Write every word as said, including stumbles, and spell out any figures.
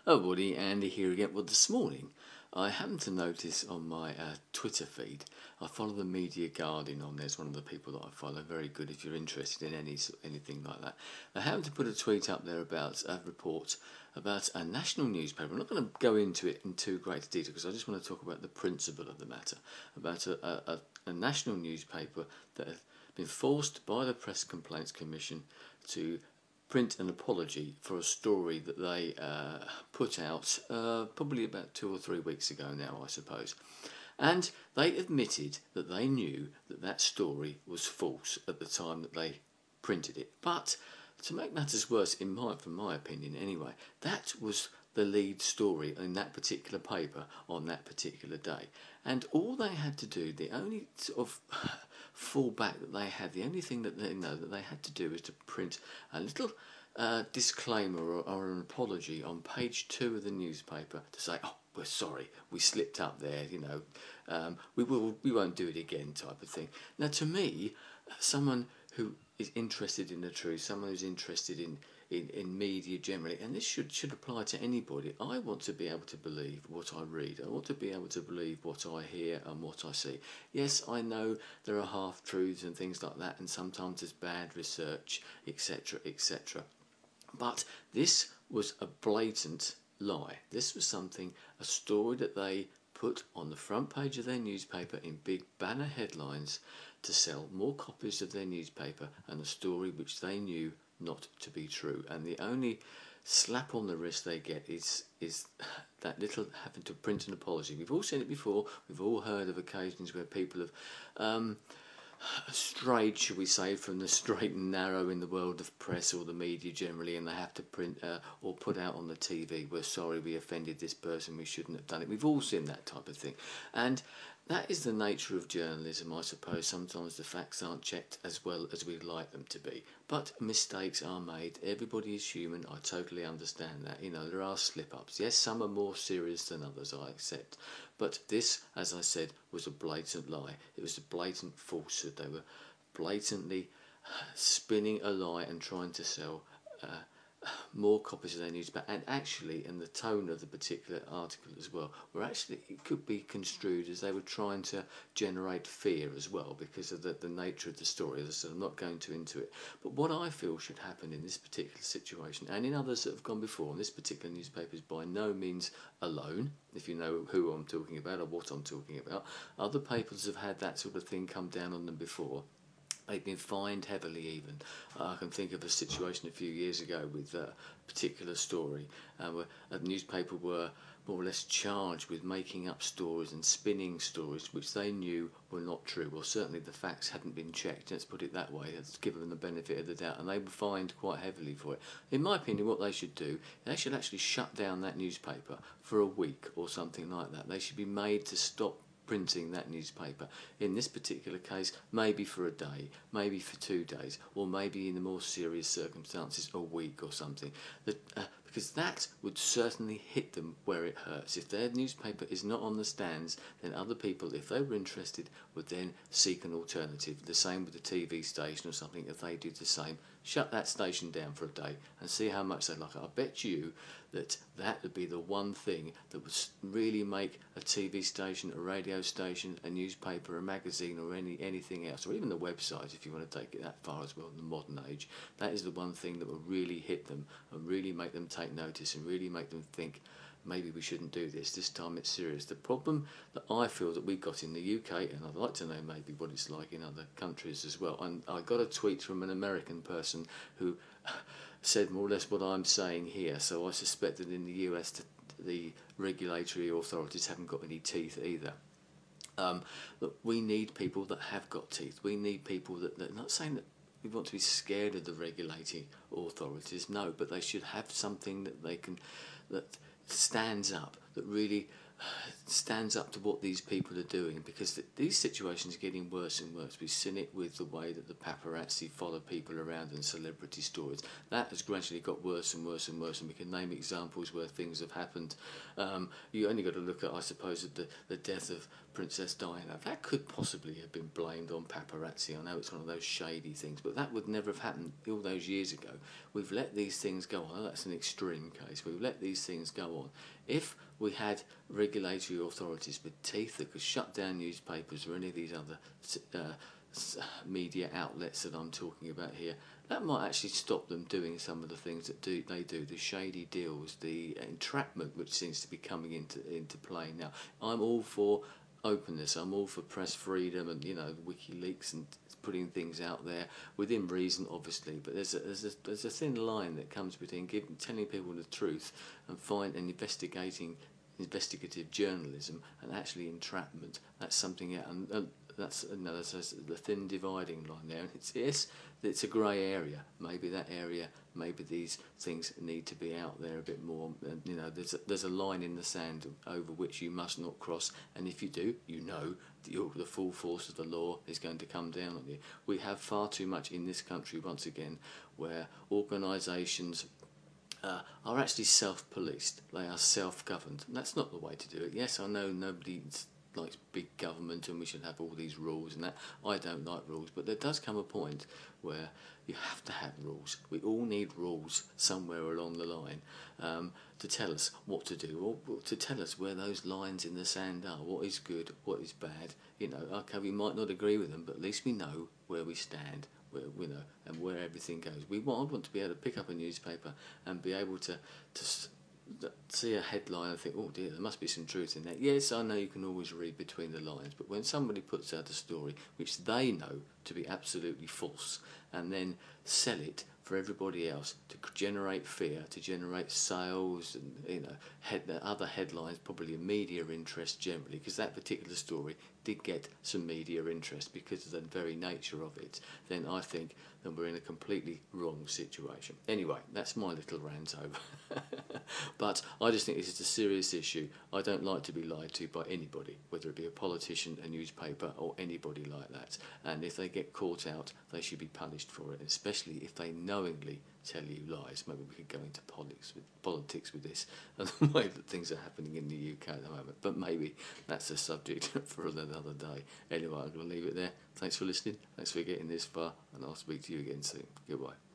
Oh, Woody, Andy here again. Well, this morning I happened to notice on my uh, Twitter feed, I follow the Media Guardian on there. It's one of the people that I follow. Very good if you're interested in any anything like that. I happened to put a tweet up there about a report about a national newspaper. I'm not going to go into it in too great detail because I just want to talk about the principle of the matter, about a, a, a national newspaper that has been forced by the Press Complaints Commission to print an apology for a story that they uh, put out uh, probably about two or three weeks ago now, I suppose. And they admitted that they knew that that story was false at the time that they printed it. But to make matters worse, in my, from my opinion anyway, that was the lead story in that particular paper on that particular day. And all they had to do, the only sort of fallback that they had, the only thing that they know that they had to do was to print a little uh, disclaimer or, or an apology on page two of the newspaper to say, oh, we're sorry, we slipped up there, you know, um, we will, we won't do it again, type of thing. Now, to me, someone who is interested in the truth, someone who's interested in In, in media generally, and this should should apply to anybody. I want to be able to believe what I read. I want to be able to believe what I hear and what I see. Yes, I know there are half-truths and things like that, and sometimes there's bad research, et cetera, et cetera. But this was a blatant lie. This was something, a story that they put on the front page of their newspaper in big banner headlines to sell more copies of their newspaper, and a story which they knew not to be true. And the only slap on the wrist they get is is that little having to print an apology. We've all seen it before. We've all heard of occasions where people have um, strayed, shall we say, from the straight and narrow in the world of press or the media generally, and they have to print uh, or put out on the T V, we're sorry, we offended this person, we shouldn't have done it. We've all seen that type of thing. And that is the nature of journalism, I suppose. Sometimes the facts aren't checked as well as we'd like them to be. But mistakes are made. Everybody is human. I totally understand that. You know, there are slip-ups. Yes, some are more serious than others, I accept. But this, as I said, was a blatant lie. It was a blatant falsehood. They were blatantly spinning a lie and trying to sell uh, more copies of their newspaper, and actually in the tone of the particular article as well, where actually it could be construed as they were trying to generate fear as well because of the, the nature of the story. As I said, I'm not going to into it, but what I feel should happen in this particular situation and in others that have gone before, and this particular newspaper is by no means alone, if you know who I'm talking about or what I'm talking about. Other papers have had that sort of thing come down on them before. They've been fined heavily even. Uh, I can think of a situation a few years ago with a particular story uh, where a newspaper were more or less charged with making up stories and spinning stories which they knew were not true. Well, certainly the facts hadn't been checked, let's put it that way. Let's give them the benefit of the doubt, and they were fined quite heavily for it. In my opinion, what they should do, they should actually shut down that newspaper for a week or something like that. They should be made to stop printing that newspaper. In this particular case, maybe for a day, maybe for two days, or maybe in the more serious circumstances, a week or something. That, uh, because that would certainly hit them where it hurts. If their newspaper is not on the stands, then other people, if they were interested, would then seek an alternative. The same with the T V station or something, if they did the same. Shut that station down for a day and see how much they like it. I bet you that that would be the one thing that would really make a T V station, a radio station, a newspaper, a magazine, or any anything else, or even the website, if you want to take it that far as well in the modern age. That is the one thing that will really hit them and really make them take notice and really make them think, maybe we shouldn't do this, this time it's serious. The problem that I feel that we've got in the U K, and I'd like to know maybe what it's like in other countries as well, and I got a tweet from an American person who said more or less what I'm saying here, so I suspect that in the U S the regulatory authorities haven't got any teeth either. Um, look, we need people that have got teeth. We need people that, that not saying that we want to be scared of the regulating authorities, no, but they should have something that they can, that stands up, that really stands up to what these people are doing, because th these situations are getting worse and worse. We've seen it with the way that the paparazzi follow people around and celebrity stories. That has gradually got worse and worse and worse, and we can name examples where things have happened. Um, you only got to look at, I suppose, at the, the death of Princess Diana. That could possibly have been blamed on paparazzi. I know it's one of those shady things, but that would never have happened all those years ago. We've let these things go on. That's an extreme case. We've let these things go on. If we had regulatory authorities with teeth that could shut down newspapers or any of these other uh, media outlets that I'm talking about here, that might actually stop them doing some of the things that do they do, the shady deals, the entrapment which seems to be coming into into play now. I'm all for openness. I'm all for press freedom and, you know, WikiLeaks and putting things out there within reason, obviously. But there's a there's a, there's a thin line that comes between giving, telling people the truth and find and investigating investigative journalism and actually entrapment. That's something else. And, and that's another the thin dividing line there. And it's yes, it's a grey area. Maybe that area. Maybe these things need to be out there a bit more. And, you know, there's a, there's a line in the sand over which you must not cross. And if you do, you know the, the full force of the law is going to come down on you. We have far too much in this country, once again, where organisations uh, are actually self-policed. They are self-governed. And that's not the way to do it. Yes, I know nobody likes big government and we should have all these rules and that. I don't like rules, but there does come a point where you have to have rules. We all need rules somewhere along the line um, to tell us what to do, or to tell us where those lines in the sand are, what is good, what is bad. You know, okay, we might not agree with them, but at least we know where we stand, where, you know, and where everything goes. We want, I want to be able to pick up a newspaper and be able to to see a headline and think, oh dear, there must be some truth in that. Yes, I know you can always read between the lines, but when somebody puts out a story which they know to be absolutely false and then sell it for everybody else to generate fear, to generate sales and, you know, head, other headlines, probably a media interest generally, because that particular story did get some media interest because of the very nature of it, then I think that we're in a completely wrong situation. Anyway, that's my little rant over. But I just think this is a serious issue. I don't like to be lied to by anybody, whether it be a politician, a newspaper, or anybody like that. And if they get caught out, they should be punished for it, especially if they knowingly tell you lies. Maybe we could go into politics with, politics with this and the way that things are happening in the U K at the moment. But maybe that's a subject for another day. Anyway, I'm going to leave it there. Thanks for listening. Thanks for getting this far, and I'll speak to you again soon. Goodbye.